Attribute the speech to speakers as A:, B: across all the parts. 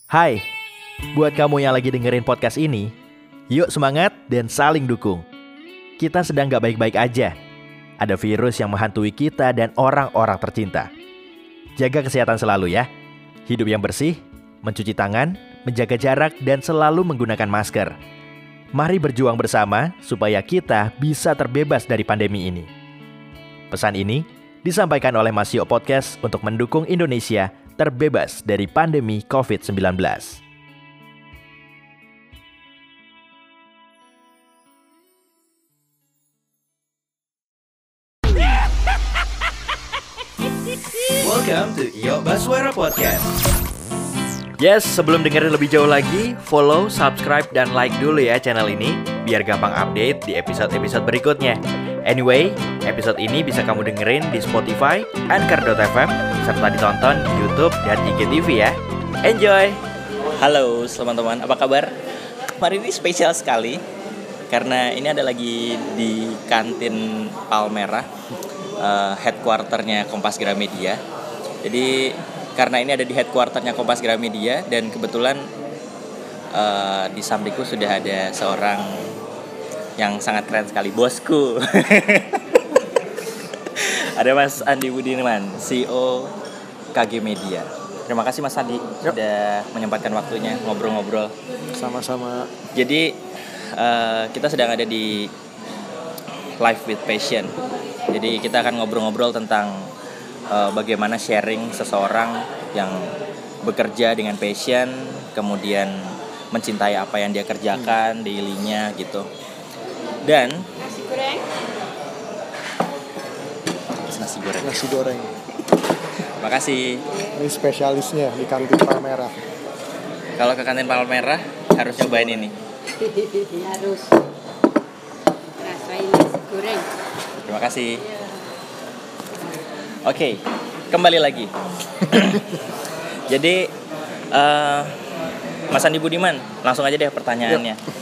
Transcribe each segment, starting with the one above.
A: Hai, buat kamu yang lagi dengerin podcast ini, yuk semangat dan saling dukung. Kita sedang gak baik-baik aja. Ada virus yang menghantui kita dan orang-orang tercinta. Jaga kesehatan selalu ya. Hidup yang bersih, mencuci tangan, menjaga jarak, dan selalu menggunakan masker. Mari berjuang bersama supaya kita bisa terbebas dari pandemi ini. Pesan ini disampaikan oleh Masio Podcast untuk mendukung Indonesia terbebas dari pandemi COVID-19. Welcome to Iyo Baswara Podcast. Yes, sebelum dengerin lebih jauh lagi, follow, subscribe, dan like dulu ya channel ini biar gampang update di episode-episode berikutnya. Anyway, episode ini bisa kamu dengerin di Spotify, Anchor.fm, serta ditonton di YouTube dan IGTV ya. Enjoy!
B: Halo teman-teman, apa kabar? Hari ini spesial sekali karena ini ada lagi di kantin Palmerah, headquarternya Kompas Gramedia. Jadi karena ini ada di headquarternya Kompas Gramedia dan kebetulan di sampingku sudah ada seorang yang sangat keren sekali, bosku. Ada Mas Andi Budiman, CEO KG Media. Terima kasih Mas Andi sudah menyempatkan waktunya ngobrol-ngobrol.
C: Sama-sama.
B: Jadi kita sedang ada di Live with Passion. Jadi kita akan ngobrol-ngobrol tentang bagaimana sharing seseorang yang bekerja dengan passion, kemudian mencintai apa yang dia kerjakan daily-nya gitu. Dan nasi goreng. Makasih.
C: Ini spesialisnya di kantin Palmerah.
B: Kalau ke kantin Palmerah harus cobain ini.
D: Harus rasain nasi goreng.
B: Terima kasih. Oke, kembali lagi. Jadi Mas Andi Budiman, langsung aja deh pertanyaannya.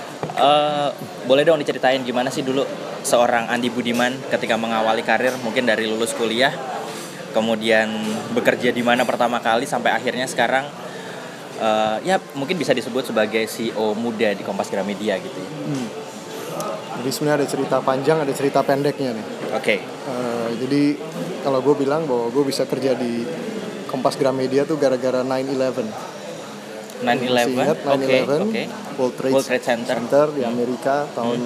B: Boleh dong diceritain gimana sih dulu seorang Andi Budiman ketika mengawali karir, mungkin dari lulus kuliah, kemudian bekerja di mana pertama kali sampai akhirnya sekarang ya mungkin bisa disebut sebagai CEO muda di Kompas Gramedia gitu ya.
C: Jadi sebenarnya ada cerita panjang, ada cerita pendeknya nih.
B: Oke.
C: Jadi kalau gue bilang bahwa gue bisa kerja di Kompas Gramedia tuh gara-gara 9/11.
B: 9/11,
C: oke. World Trade Center di Amerika tahun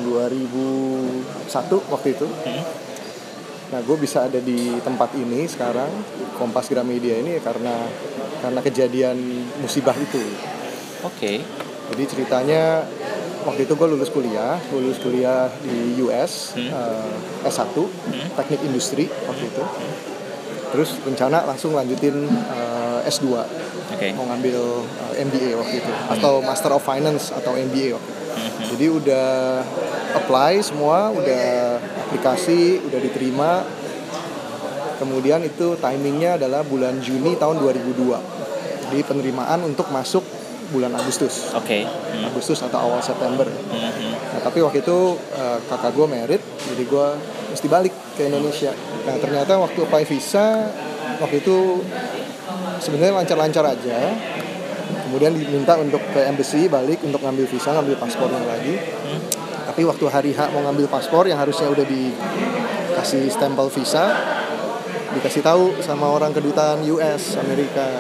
C: 2001 waktu itu. Nah, gue bisa ada di tempat ini sekarang, Kompas Gramedia ini karena kejadian musibah itu.
B: Oke.
C: Jadi ceritanya waktu itu gue lulus kuliah di US, S1, teknik industri waktu itu. Terus rencana langsung lanjutin S2. Mau ngambil MBA waktu itu, atau Master of Finance atau MBA waktu itu. Jadi udah apply semua, udah aplikasi, udah diterima. Kemudian itu timingnya adalah bulan Juni tahun 2002. Jadi penerimaan untuk masuk bulan Agustus. Agustus atau awal September. Nah, tapi waktu itu kakak gue merit, jadi gue mesti balik ke Indonesia. Nah, ternyata waktu apply visa waktu itu sebenarnya lancar-lancar aja. Kemudian diminta untuk ke embassy balik untuk ngambil visa, ngambil paspornya lagi. Tapi waktu hari H mau ngambil paspor yang harusnya udah dikasih stempel visa, dikasih tahu sama orang kedutaan US Amerika,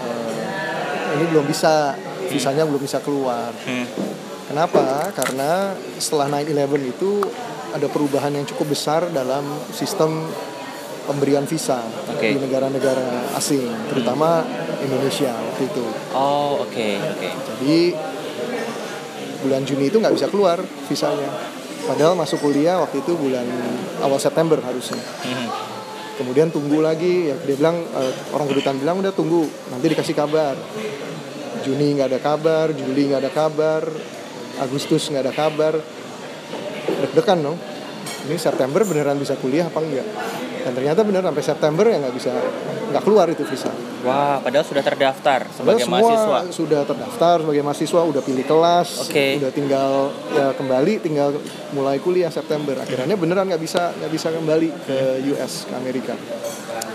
C: ini belum bisa, visanya belum bisa keluar. Kenapa? Karena setelah 9/11 itu ada perubahan yang cukup besar dalam sistem pemberian visa di negara-negara asing, terutama Indonesia waktu itu. Jadi bulan Juni itu nggak bisa keluar visanya. Padahal masuk kuliah waktu itu bulan awal September harusnya. Kemudian tunggu lagi, ya dia bilang, orang kedutaan bilang udah tunggu, nanti dikasih kabar. Juni nggak ada kabar, Juli nggak ada kabar, Agustus nggak ada kabar. Deg-degan dong. Ini September beneran bisa kuliah apa enggak? Dan ternyata bener sampai September ya nggak keluar itu visa.
B: Wah, padahal sudah terdaftar sebagai mahasiswa.
C: Sudah terdaftar sebagai mahasiswa, udah pilih kelas, udah tinggal tinggal mulai kuliah September. Akhirnya beneran nggak bisa kembali ke US, ke Amerika.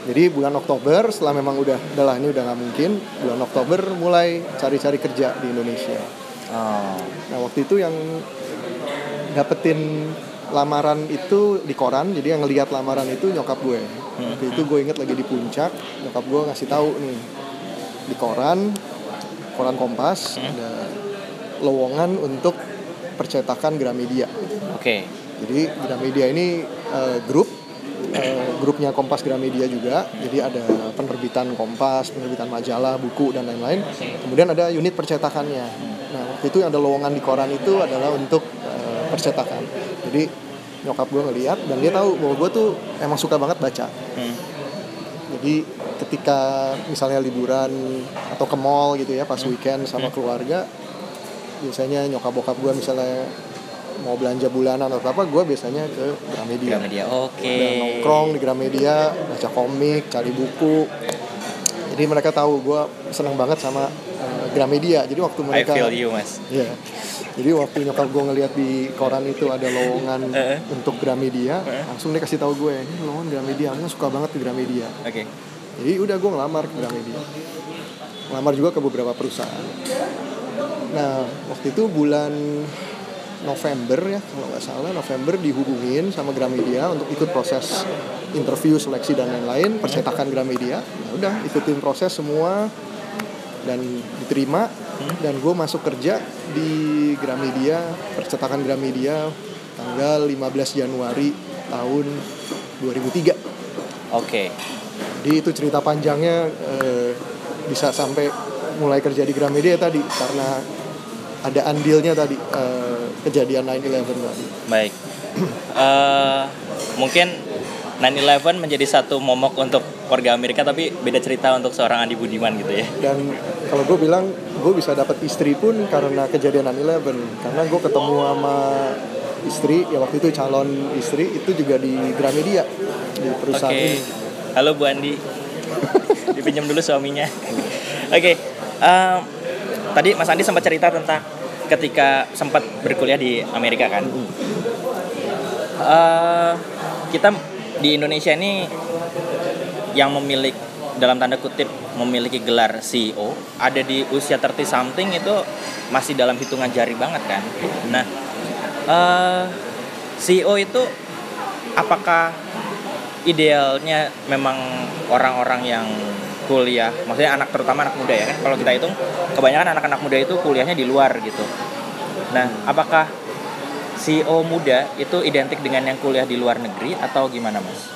C: Jadi bulan Oktober setelah memang udah lah ini udah nggak mungkin, bulan Oktober mulai cari-cari kerja di Indonesia. Nah waktu itu yang dapetin lamaran itu di koran, jadi yang ngelihat lamaran itu nyokap gue. Waktu itu gue inget lagi di puncak, nyokap gue ngasih tahu nih di koran Kompas ada lowongan untuk percetakan Gramedia.
B: Oke.
C: Jadi Gramedia ini grupnya Kompas Gramedia juga. Jadi ada penerbitan Kompas, penerbitan majalah, buku dan lain-lain. Kemudian ada unit percetakannya. Nah waktu itu yang ada lowongan di koran itu adalah untuk percetakan. Jadi nyokap gue ngeliat dan dia tahu bahwa gue tuh emang suka banget baca. Jadi ketika misalnya liburan atau ke mall gitu ya pas weekend sama keluarga, biasanya nyokap bokap gue misalnya mau belanja bulanan atau apa, gue biasanya ke Gramedia.
B: Oke.
C: Dan nongkrong di Gramedia, baca komik, cari buku. Jadi mereka tahu gue senang banget sama Gramedia. Jadi waktu mereka,
B: I feel you, Mas.
C: Iya. Jadi waktu nyokap gue ngeliat di koran itu ada lowongan untuk Gramedia, langsung dia kasih tahu gue, ini lowongan Gramedia, aku suka banget di Gramedia.
B: Oke.
C: Jadi udah gue ngelamar ke Gramedia. Ngelamar juga ke beberapa perusahaan. Nah waktu itu bulan November ya kalau nggak salah, November dihubungin sama Gramedia untuk ikut proses interview, seleksi dan lain-lain, percetakan Gramedia. Ya udah ikutin proses semua dan diterima, dan gue masuk kerja di Gramedia, percetakan Gramedia tanggal 15 Januari tahun 2003.
B: Oke.
C: Jadi itu cerita panjangnya bisa sampai mulai kerja di Gramedia tadi karena ada andilnya tadi kejadian 9/11 tadi.
B: Baik. Mungkin 9/11 menjadi satu momok untuk warga Amerika, tapi beda cerita untuk seorang Andi Budiman gitu ya.
C: Dan kalau gue bilang gue bisa dapat istri pun karena kejadian 9/11, karena gue ketemu sama istri ya waktu itu calon istri itu juga di Gramedia di perusahaan ini.
B: Halo Bu Andi. Dipinjam dulu suaminya. Oke. Tadi Mas Andi sempat cerita tentang ketika sempat berkuliah di Amerika kan. Kita di Indonesia ini yang memiliki, dalam tanda kutip, memiliki gelar CEO ada di usia 30 something itu masih dalam hitungan jari banget kan. Nah, CEO itu apakah idealnya memang orang-orang yang kuliah, maksudnya terutama anak muda ya kan, kalau kita hitung kebanyakan anak-anak muda itu kuliahnya di luar gitu. Nah, apakah CEO muda itu identik dengan yang kuliah di luar negeri atau gimana, Mas?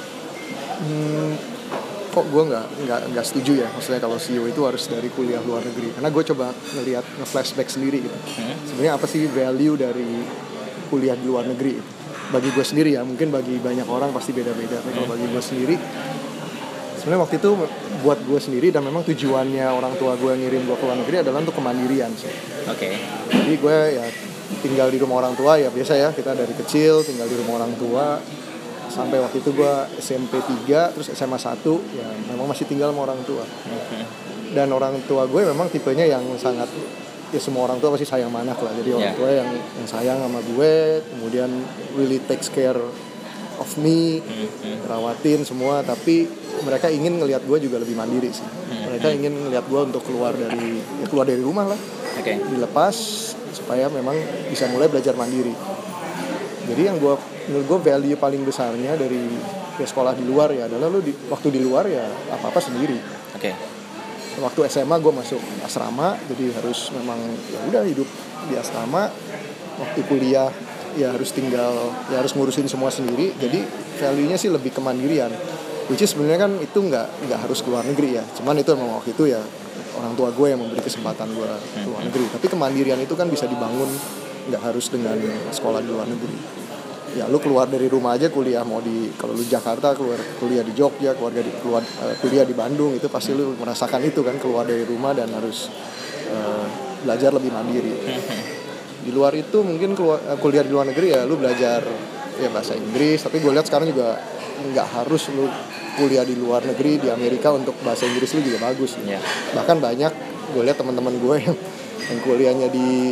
C: Kok gue nggak setuju ya, maksudnya kalau CEO itu harus dari kuliah luar negeri, karena gue coba ngelihat nge-flashback sendiri gitu. Sebenarnya apa sih value dari kuliah di luar negeri itu? Bagi gue sendiri ya, mungkin bagi banyak orang pasti beda-beda, tapi kalau bagi gue sendiri sebenarnya waktu itu buat gue sendiri, dan memang tujuannya orang tua gue ngirim gue ke luar negeri adalah untuk kemandirian sih.
B: Oke.
C: Jadi gue ya tinggal di rumah orang tua ya biasa ya, kita dari kecil tinggal di rumah orang tua sampai waktu itu gue SMP 3 terus SMA 1 ya memang masih tinggal sama orang tua. Dan orang tua gue memang tipenya yang sangat, ya semua orang tua pasti sayang sama anak lah. Jadi orang tua yang sayang sama gue, kemudian really takes care of me, rawatin semua, tapi mereka ingin ngelihat gue juga lebih mandiri sih. Mereka ingin ngelihat gue untuk keluar dari rumah lah, dilepas supaya memang bisa mulai belajar mandiri. Jadi yang menurut gue value paling besarnya dari sekolah di luar ya adalah lu waktu di luar ya apa-apa sendiri. Waktu SMA gue masuk asrama, jadi harus memang ya udah hidup di asrama. Waktu kuliah ya harus harus ngurusin semua sendiri. Jadi value-nya sih lebih kemandirian. Which is sebenarnya kan itu nggak harus ke luar negeri ya. Cuman itu memang waktu itu ya orang tua gue yang memberi kesempatan gue ke luar negeri. Tapi kemandirian itu kan bisa dibangun nggak harus dengan sekolah di luar negeri. Ya lu keluar dari rumah aja kuliah, kalau lu Jakarta kuliah di Jogja, kuliah di Bandung, itu pasti lu merasakan itu kan, keluar dari rumah dan harus belajar lebih mandiri. Di luar itu mungkin kuliah di luar negeri ya lu belajar ya bahasa Inggris, tapi gue lihat sekarang juga nggak harus lu kuliah di luar negeri di Amerika untuk bahasa Inggris lu juga bagus. Bahkan banyak gue lihat teman-teman gue yang kuliahnya di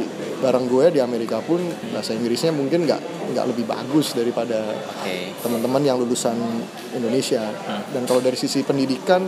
C: bareng gue di Amerika pun bahasa Inggrisnya mungkin nggak lebih bagus daripada teman-teman yang lulusan Indonesia. Dan kalau dari sisi pendidikan,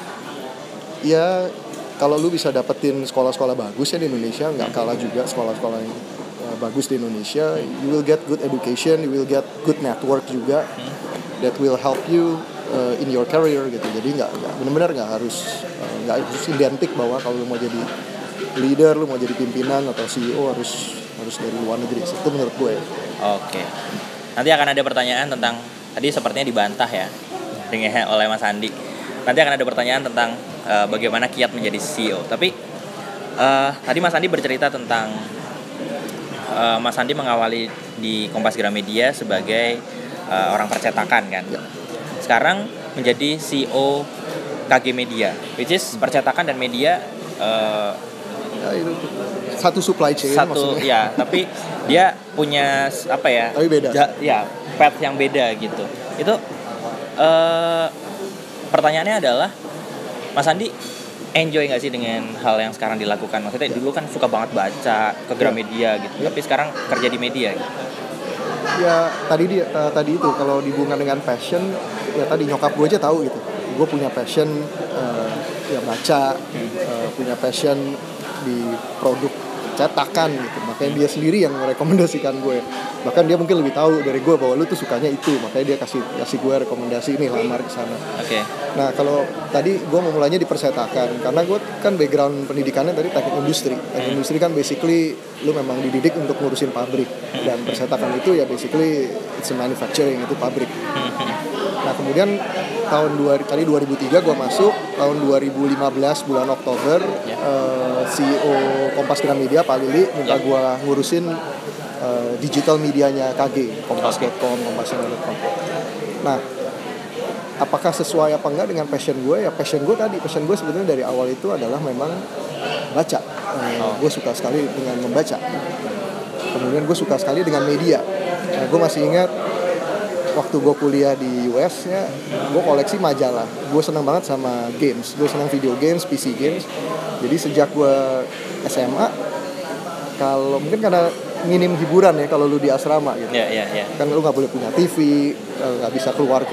C: ya kalau lu bisa dapetin sekolah-sekolah bagus ya di Indonesia, nggak kalah juga sekolah-sekolah yang bagus di Indonesia. You will get good education, you will get good network juga that will help you in your career gitu. Jadi benar-benar nggak harus identik bahwa kalau lu mau jadi leader, lu mau jadi pimpinan atau CEO harus dari luar negeri. Itu menurut gue.
B: Oke. Nanti akan ada pertanyaan tentang, tadi sepertinya dibantah ya oleh Mas Andi. Nanti akan ada pertanyaan tentang bagaimana kiat menjadi CEO. Tapi tadi Mas Andi bercerita tentang Mas Andi mengawali di Kompas Gramedia sebagai orang percetakan kan.
C: Ya.
B: Sekarang menjadi CEO KG Media, which is percetakan dan media
C: ya, itu satu supply chain
B: satu
C: maksudnya.
B: ya, tapi dia punya apa ya?
C: Tapi beda.
B: Ya, path yang beda gitu. Itu pertanyaannya adalah, Mas Andi enjoy nggak sih dengan hal yang sekarang dilakukan? Maksudnya dulu kan suka banget baca ke Gramedia gitu, tapi sekarang kerja di media gitu.
C: Ya tadi itu kalau dihubungkan dengan passion, ya tadi nyokap gue aja tahu gitu. Gue punya passion ya baca, punya passion di produk cetakan gitu. Makanya dia sendiri yang merekomendasikan gue. Bahkan dia mungkin lebih tahu dari gue bahwa lu tuh sukanya itu. Makanya dia kasih gue rekomendasi ini, lamar ke sana.
B: Oke.
C: Nah, kalau tadi gue memulainya di percetakan karena gue kan background pendidikannya tadi teknik industri. Teknik industri kan basically lu memang dididik untuk ngurusin pabrik, dan percetakan itu ya basically it's a manufacturing, itu pabrik. Nah, kemudian tahun 2003 gue masuk, tahun 2015 bulan Oktober CEO Kompas Gramedia Pak Lili minta gue ngurusin digital medianya KG, kompas.com, kompasnya.com. Nah, apakah sesuai apa enggak dengan passion gue? Ya passion gue sebetulnya dari awal itu adalah memang baca. Gue suka sekali dengan membaca. Kemudian gue suka sekali dengan media. Nah, gue masih ingat waktu gue kuliah di US ya, gue koleksi majalah. Gue senang banget sama games. Gue senang video games, PC games. Jadi sejak gue SMA, kalau mungkin karena minim hiburan ya kalau lu di asrama gitu. Kan lu nggak boleh punya TV, nggak bisa keluar,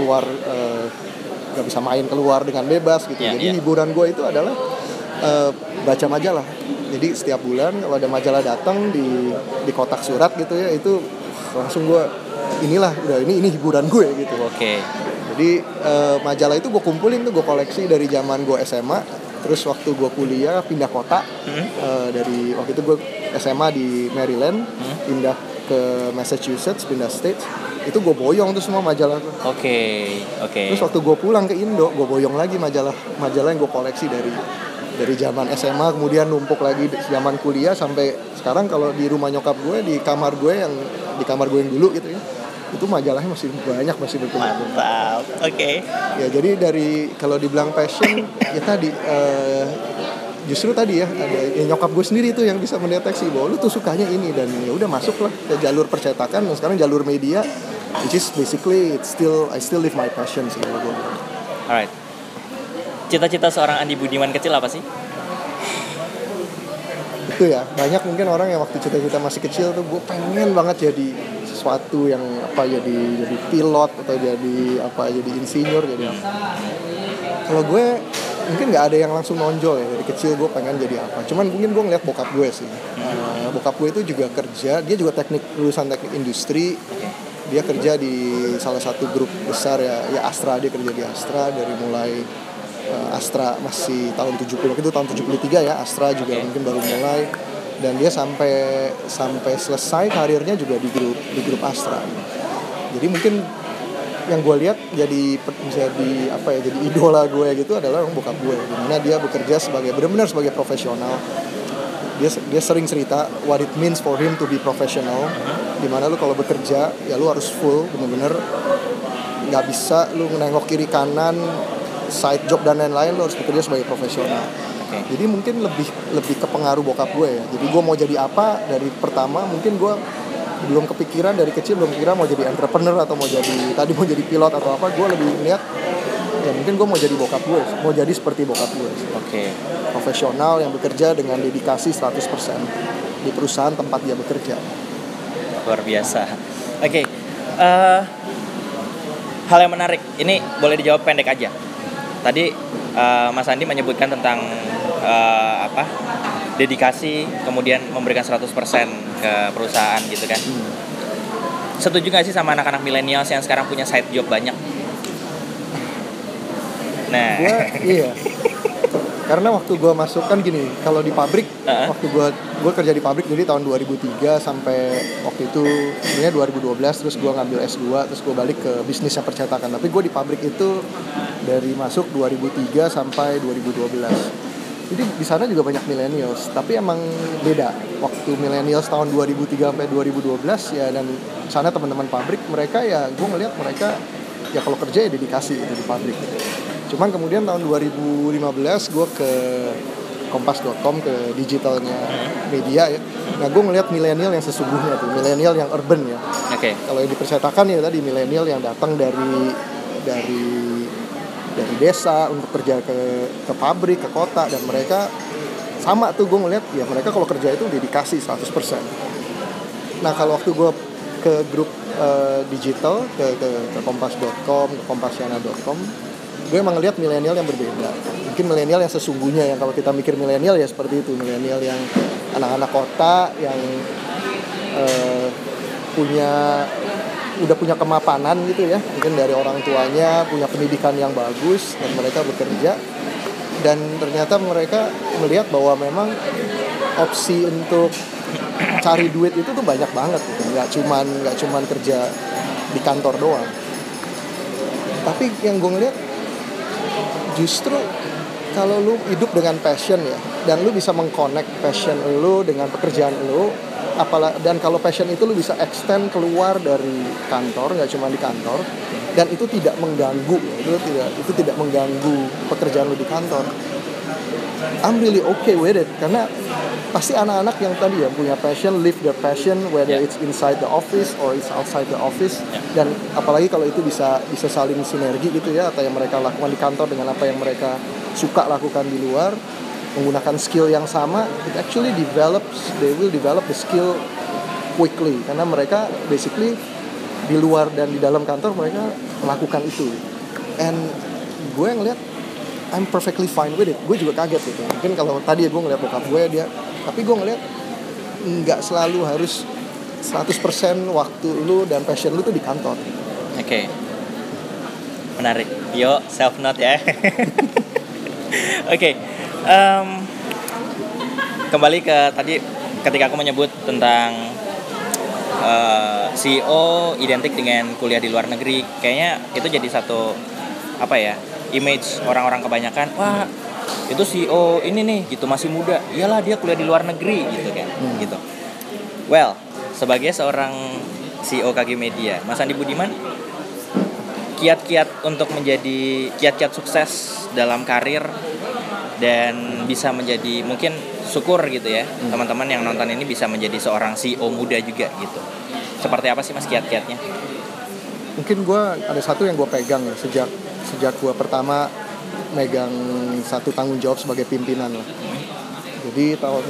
C: nggak bisa main keluar dengan bebas gitu. Jadi hiburan gue itu adalah baca majalah. Jadi setiap bulan kalau ada majalah datang di kotak surat gitu ya, itu langsung gue ini hiburan gue gitu.
B: Oke.
C: Jadi majalah itu gue kumpulin tuh, gue koleksi dari zaman gue SMA. Terus waktu gue kuliah pindah kota, dari waktu itu gue SMA di Maryland, pindah ke Massachusetts, pindah states, itu gue boyong tuh semua majalah tuh.
B: Oke.
C: Terus waktu gue pulang ke Indo, gue boyong lagi majalah yang gue koleksi dari zaman SMA, kemudian numpuk lagi zaman kuliah sampai sekarang. Kalau di rumah nyokap gue, di kamar gue yang dulu gitu ya, itu majalahnya masih banyak, masih berkumpul.
B: Mantap. Oke.
C: Ya jadi dari kalau dibilang passion ya tadi justru tadi ya ada nyokap gue sendiri tuh yang bisa mendeteksi bahwa lu tuh sukanya ini, dan ya udah masuklah ke jalur percetakan, dan sekarang jalur media, which is basically I still live my passion sih kalau gue.
B: Alright. Cita-cita seorang Andi Budiman kecil apa sih?
C: Itu ya, banyak mungkin orang yang waktu cita-cita masih kecil tuh gue pengen banget jadi sesuatu yang jadi pilot atau jadi insinyur, jadi apa. Kalau gue mungkin nggak ada yang langsung nonjol ya, dari kecil gue pengen jadi apa. Cuman mungkin gue ngeliat bokap gue sih. Bokap gue itu juga kerja, dia juga lulusan teknik industri. Dia kerja di salah satu grup besar ya Astra. Dia kerja di Astra dari mulai Astra masih tahun 70, itu tahun 73 ya, Astra juga mungkin baru mulai, dan dia sampai selesai karirnya juga di grup Astra. Jadi mungkin yang gue lihat jadi idola gue gitu adalah bokap gue, dimana dia bekerja benar-benar sebagai profesional. Dia sering cerita what it means for him to be professional, dimana lu kalau bekerja ya lu harus full, benar-benar nggak bisa lu nengok kiri kanan, side job dan lain-lain, lo harus bekerja sebagai profesional. Jadi mungkin lebih ke pengaruh bokap gue ya. Jadi gue mau jadi apa dari pertama, mungkin gue belum kepikiran dari kecil, belum kira mau jadi entrepreneur atau mau jadi pilot atau apa. Gue lebih lihat Ya mungkin gue mau jadi bokap gue, mau jadi seperti bokap gue.
B: Oke.
C: Profesional yang bekerja dengan dedikasi 100% di perusahaan tempat dia bekerja.
B: Luar biasa. Oke. Hal yang menarik, ini boleh dijawab pendek aja. Tadi Mas Andi menyebutkan tentang dedikasi, kemudian memberikan 100% ke perusahaan gitu kan. Setuju gak sih sama anak-anak milenials yang sekarang punya side job banyak? Nah,
C: Iya. Karena waktu gue masuk kan gini, kalau di pabrik, waktu gue kerja di pabrik jadi tahun 2003 sampai waktu itu sebenarnya 2012, terus gue ngambil S2, terus gue balik ke bisnis yang percetakan. Tapi gue di pabrik itu dari masuk 2003 sampai 2012. Jadi di sana juga banyak millennials, tapi emang beda. Waktu millennials tahun 2003 sampai 2012 ya, dan sana teman-teman pabrik mereka ya, gue ngeliat mereka ya kalau kerja ya dedikasi itu di pabrik. Cuman kemudian tahun 2015 gue ke kompas.com, ke digitalnya media ya. Nah gue ngeliat milenial yang sesungguhnya tuh, milenial yang urban ya.
B: Oke.
C: Kalau yang dipercetakan ya tadi milenial yang datang dari desa untuk kerja ke pabrik, ke kota, dan mereka sama tuh gue ngeliat ya mereka kalau kerja itu dedikasi 100%. Nah kalau waktu gue ke grup digital, ke kompas.com, ke kompasiana.com, gue emang ngeliat milenial yang berbeda. Mungkin milenial yang sesungguhnya, yang kalau kita mikir milenial ya seperti itu, milenial yang anak-anak kota yang udah punya kemapanan gitu ya, mungkin dari orang tuanya, punya pendidikan yang bagus, dan mereka bekerja, dan ternyata mereka melihat bahwa memang opsi untuk cari duit itu tuh banyak banget gitu. nggak cuman kerja di kantor doang. Tapi yang gue ngeliat justru kalau lu hidup dengan passion ya, dan lu bisa mengconnect passion lu dengan pekerjaan lu, dan kalau passion itu lu bisa extend keluar dari kantor, nggak cuma di kantor, dan itu tidak mengganggu, itu tidak mengganggu pekerjaan lu di kantor. I'm really okay with it, karena pasti anak-anak yang tadi ya punya passion, live their passion, whether it's inside the office or it's outside the office, dan apalagi kalau itu bisa saling sinergi gitu ya, atau yang mereka lakukan di kantor dengan apa yang mereka suka lakukan di luar, menggunakan skill yang sama, they will develop the skill quickly, karena mereka basically di luar dan di dalam kantor mereka melakukan itu. And gue ngeliat I'm perfectly fine with it. Gue juga kaget gitu. Mungkin kalau tadi gue ngeliat bokap gue tapi gue ngeliat nggak selalu harus 100% waktu lu dan passion lu tuh di kantor.
B: Oke. Menarik. Yo, self note ya. Oke. Kembali ke tadi ketika aku menyebut tentang CEO identik dengan kuliah di luar negeri, kayaknya itu jadi satu image orang-orang kebanyakan, wah itu CEO ini nih gitu masih muda, iyalah dia kuliah di luar negeri gitu kan. Gitu. Well, sebagai seorang CEO KG Media, Mas Andi Budiman, kiat-kiat untuk menjadi kiat-kiat sukses dalam karir dan bisa menjadi, mungkin syukur gitu ya, teman-teman yang nonton ini bisa menjadi seorang CEO muda juga gitu. Seperti apa sih Mas kiat-kiatnya?
C: Mungkin gue ada satu yang gue pegang ya, sejak gue pertama megang satu tanggung jawab sebagai pimpinan lah. Jadi tahun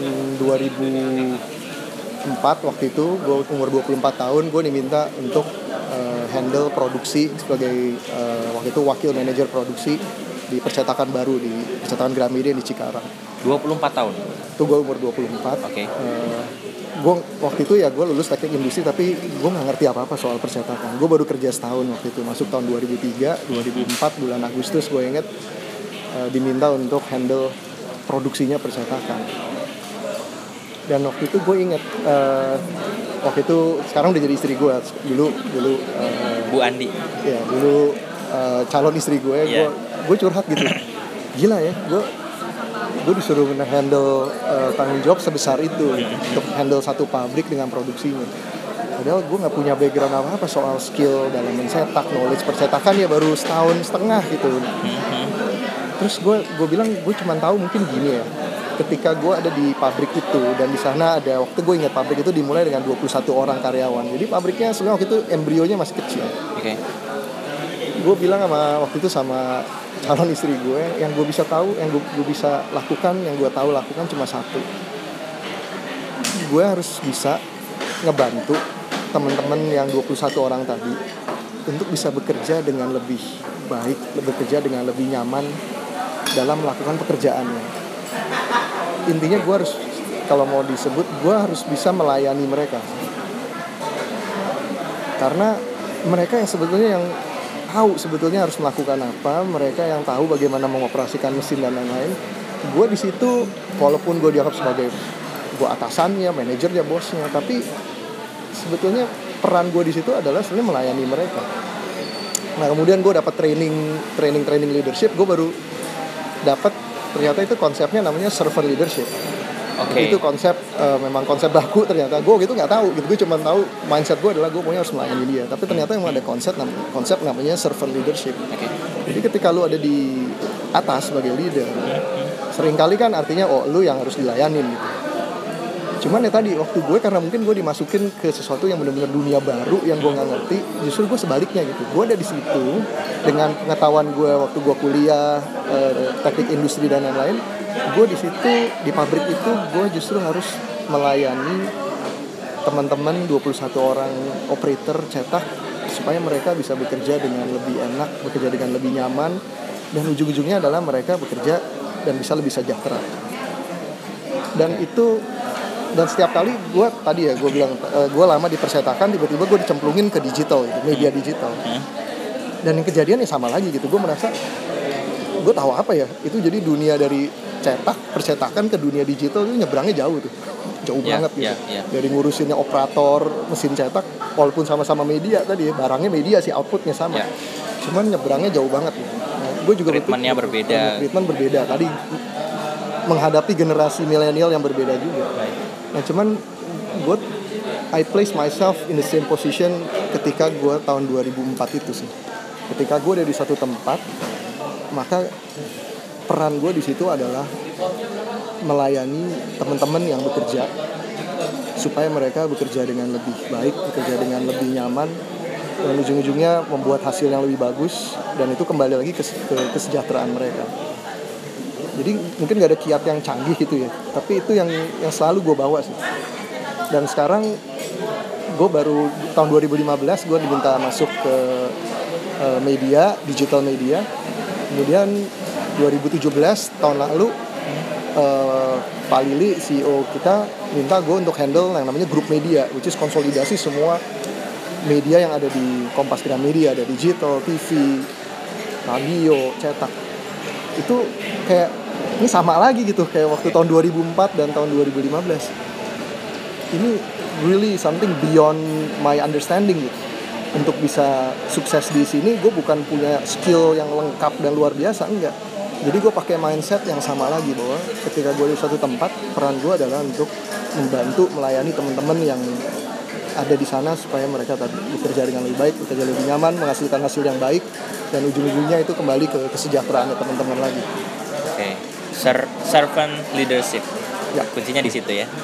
C: 2004 waktu itu, gue umur 24 tahun, gue diminta untuk handle produksi sebagai waktu itu wakil manajer produksi di percetakan baru, di percetakan Gramedia di Cikarang.
B: 24 tahun?
C: Itu gue umur 24.
B: Oke.
C: Gue waktu itu ya gue lulus teknik industri, tapi gue nggak ngerti apa-apa soal percetakan. Gue baru kerja setahun waktu itu, masuk tahun 2003, 2004 bulan Agustus gue inget diminta untuk handle produksinya percetakan. Dan waktu itu gue inget waktu itu, sekarang udah jadi istri gue, dulu
B: Bu Andi.
C: Ya dulu calon istri gue, gue curhat gitu. Gila ya, gue disuruh handle tanggung jawab sebesar itu untuk handle satu pabrik dengan produksinya. Padahal gue nggak punya background apa-apa soal skill dalam mencetak, knowledge percetakan ya baru setahun setengah gitu. Terus gue bilang gue cuma tahu mungkin gini ya. Ketika gue ada di pabrik itu, dan di sana ada, waktu gue ingat pabrik itu dimulai dengan 21 orang karyawan. Jadi pabriknya sebenarnya waktu itu embrionya masih kecil.
B: Oke.
C: Gue bilang waktu itu sama calon istri gue, yang gue bisa tahu, yang gue bisa lakukan, yang gue tahu lakukan cuma satu. Gue harus bisa ngebantu teman-teman yang 21 orang tadi untuk bisa bekerja dengan lebih baik, bekerja dengan lebih nyaman dalam melakukan pekerjaannya. Intinya gue harus, kalau mau disebut, gue harus bisa melayani mereka. Karena mereka yang sebetulnya yang tahu sebetulnya harus melakukan apa, mereka yang tahu bagaimana mengoperasikan mesin dan lain-lain. Gue di situ, walaupun gue dianggap sebagai gue atasannya, manajernya, bosnya, tapi sebetulnya peran gue di situ adalah sebenarnya melayani mereka. Nah kemudian gue dapat training leadership, gue baru dapat ternyata itu konsepnya namanya servant leadership.
B: Oke.
C: Itu konsep memang konsep baku ternyata. Gue gitu nggak tahu, gitu. Gue cuma tahu mindset gue adalah gue pokoknya harus melayani dia. Tapi ternyata memang ada konsep namanya servant leadership.
B: Oke.
C: Jadi ketika lu ada di atas sebagai leader, seringkali kan artinya lu yang harus dilayanin gitu. Cuman ya tadi waktu gue, karena mungkin gue dimasukin ke sesuatu yang benar-benar dunia baru yang gue nggak ngerti, justru gue sebaliknya gitu. Gue ada di situ dengan pengetahuan gue waktu gue kuliah teknik industri dan lain-lain. Gue di situ di pabrik itu gue justru harus melayani teman-teman 21 orang operator cetak supaya mereka bisa bekerja dengan lebih enak, bekerja dengan lebih nyaman, dan ujung-ujungnya adalah mereka bekerja dan bisa lebih sejahtera. Dan setiap kali gue tadi ya gue bilang gue lama di percetakan, tiba-tiba gue dicemplungin ke digital gitu, media digital. Dan yang kejadian ya sama lagi gitu, gue merasa gue tahu apa ya, itu jadi dunia dari percetakan ke dunia digital itu nyebrangnya jauh banget gitu. Dari ngurusinnya operator mesin cetak, walaupun sama-sama media tadi, barangnya media sih, outputnya sama, cuman nyebrangnya jauh banget gitu. Nah, gue juga
B: treatmentnya
C: berbeda tadi, menghadapi generasi milenial yang berbeda juga. Nah cuman I place myself in the same position ketika gue tahun 2004 itu sih. Ketika gue ada di satu tempat, maka peran gue di situ adalah melayani teman-teman yang bekerja supaya mereka bekerja dengan lebih baik, bekerja dengan lebih nyaman, dan ujung-ujungnya membuat hasil yang lebih bagus, dan itu kembali lagi ke kesejahteraan mereka. Jadi mungkin gak ada kiat yang canggih gitu ya, tapi itu yang selalu gue bawa sih. Dan sekarang gue baru tahun 2015 gue diminta masuk ke media, digital media. Kemudian 2017 tahun lalu Pak Lili CEO kita minta gue untuk handle yang namanya grup media, which is konsolidasi semua media yang ada di Kompas Gramedia, ada digital, TV, radio, cetak. Itu kayak ini sama lagi gitu kayak waktu tahun 2004 dan tahun 2015. Ini really something beyond my understanding gitu. Untuk bisa sukses di sini gue bukan punya skill yang lengkap dan luar biasa, enggak. Jadi gue pakai mindset yang sama lagi, bahwa ketika gue di suatu tempat, peran gue adalah untuk membantu melayani teman-teman yang ada di sana supaya mereka tadi bekerja dengan lebih baik, bekerja lebih nyaman, menghasilkan hasil yang baik, dan ujung-ujungnya itu kembali ke kesejahteraan teman-teman lagi.
B: Oke. Servant leadership. Ya. Kuncinya di situ ya.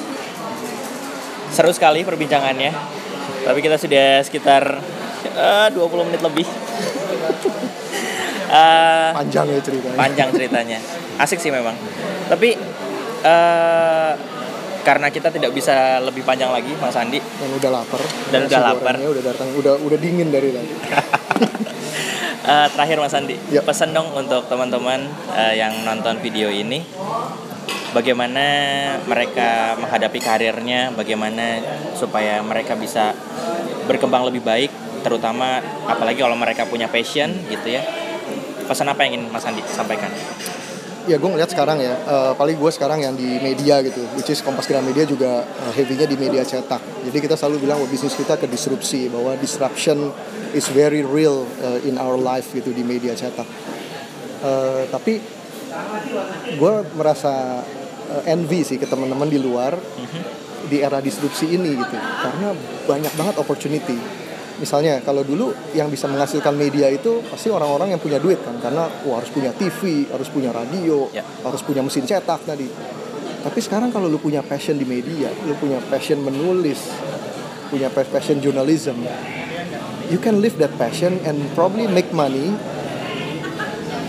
B: Seru sekali perbincangannya. Tapi kita sudah sekitar 20 menit lebih.
C: Panjang ya ceritanya.
B: Panjang ceritanya. Asik sih memang. Tapi karena kita tidak bisa lebih panjang lagi, Mas Andi.
C: Dan udah lapar. Udah datang, udah dingin dari tadi.
B: Terakhir Mas Andi, pesan dong untuk teman-teman yang nonton video ini, bagaimana mereka menghadapi karirnya, bagaimana supaya mereka bisa berkembang lebih baik, terutama apalagi kalau mereka punya passion gitu ya. Pesan apa yang ingin Mas Andi sampaikan?
C: Ya gue ngeliat sekarang ya, paling gue sekarang yang di media gitu, which is Kompas Gramedia juga heavy-nya di media cetak. Jadi kita selalu bilang bahwa bisnis kita ke disrupsi, bahwa disruption is very real in our life gitu di media cetak. Tapi gue merasa envy sih ke teman-teman di luar di era disrupsi ini gitu, karena banyak banget opportunity. Misalnya kalau dulu yang bisa menghasilkan media itu pasti orang-orang yang punya duit kan, karena harus punya TV, harus punya radio, harus punya mesin cetak tadi. Tapi sekarang kalau lu punya passion di media, lu punya passion menulis, punya passion journalism, you can live that passion and probably make money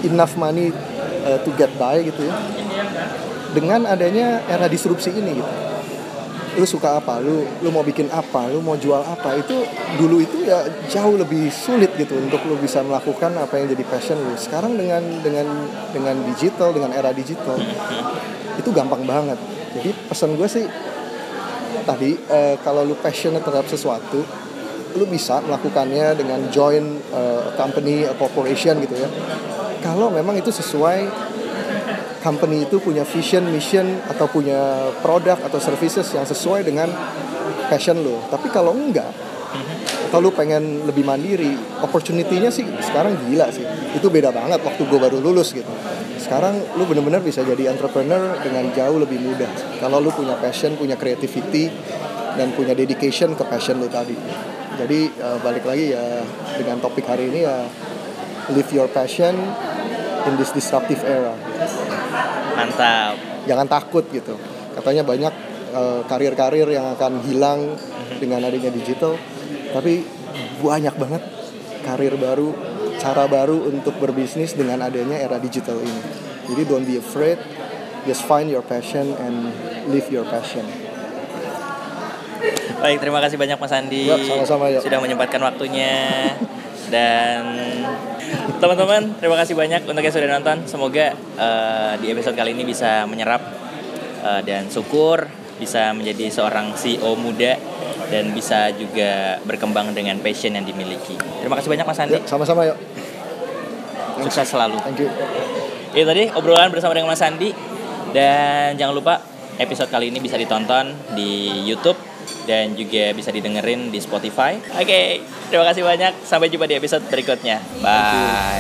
C: enough money to get by gitu ya. Dengan adanya era disrupsi ini gitu. Lu suka apa, lu mau bikin apa, lu mau jual apa, itu dulu itu ya jauh lebih sulit gitu untuk lu bisa melakukan apa yang jadi passion lu. Sekarang dengan digital, dengan era digital itu gampang banget. Jadi pesan gue sih tadi, kalau lu passionate terhadap sesuatu, lu bisa melakukannya dengan join company, a corporation gitu ya. Kalau memang itu sesuai, company itu punya vision, mission, atau punya produk atau services yang sesuai dengan passion lo. Tapi kalau enggak, atau lu pengen lebih mandiri, opportunity-nya sih sekarang gila sih. Itu beda banget waktu gue baru lulus gitu. Sekarang lu bener-bener bisa jadi entrepreneur dengan jauh lebih mudah. Kalau lu punya passion, punya creativity, dan punya dedication ke passion lu tadi. Jadi balik lagi ya dengan topik hari ini ya, live your passion in this disruptive era.
B: Mantap.
C: Jangan takut gitu. Katanya banyak karir-karir yang akan hilang dengan adanya digital, tapi banyak banget karir baru, cara baru untuk berbisnis dengan adanya era digital ini. Jadi don't be afraid, just find your passion and live your passion.
B: Baik, terima kasih banyak Mas Andi.
C: Ya, sama-sama ya.
B: Sudah menyempatkan waktunya. Dan teman-teman, terima kasih banyak untuk yang sudah nonton. Semoga di episode kali ini bisa menyerap dan syukur bisa menjadi seorang CEO muda dan bisa juga berkembang dengan passion yang dimiliki. Terima kasih banyak Mas Andi.
C: Ya, sama-sama ya.
B: Sukses selalu.
C: Thank you.
B: Itu tadi obrolan bersama dengan Mas Andi. Dan jangan lupa episode kali ini bisa ditonton di YouTube dan juga bisa didengerin di Spotify. Oke, terima kasih banyak. Sampai jumpa di episode berikutnya. Bye.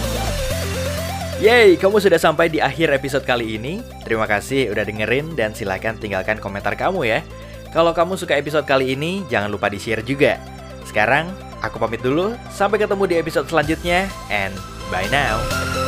A: Yeay, kamu sudah sampai di akhir episode kali ini. Terima kasih udah dengerin dan silakan tinggalkan komentar kamu ya. Kalau kamu suka episode kali ini, jangan lupa di-share juga. Sekarang, aku pamit dulu. Sampai ketemu di episode selanjutnya. And bye now.